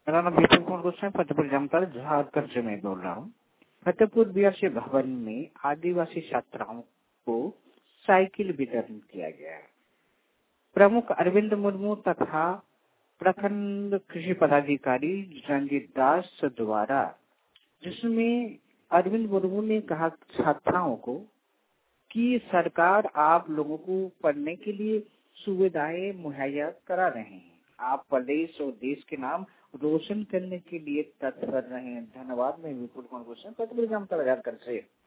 मेरा नाम विपुल कुमार गोस्वामी फतेहपुर जामताड़ा झारखंड से मैं बोल रहा हूँ। फतेहपुर बीआरसी भवन में आदिवासी छात्राओं को साइकिल वितरण किया गया। प्रमुख अरविंद मुर्मू तथा प्रखंड कृषि पदाधिकारी रंजीत दास द्वारा, जिसमें अरविंद मुर्मू ने कहा छात्राओं को कि सरकार आप लोगों को पढ़ने के लिए सुविधाएं मुहैया करा रहे हैं। आप प्रदेश और देश के नाम रोशन करने के लिए तत्पर रहे हैं। धन्यवाद। मैं विपुल कुमार गोस्वामी फतेहपुर जामताड़ा झारखंड से।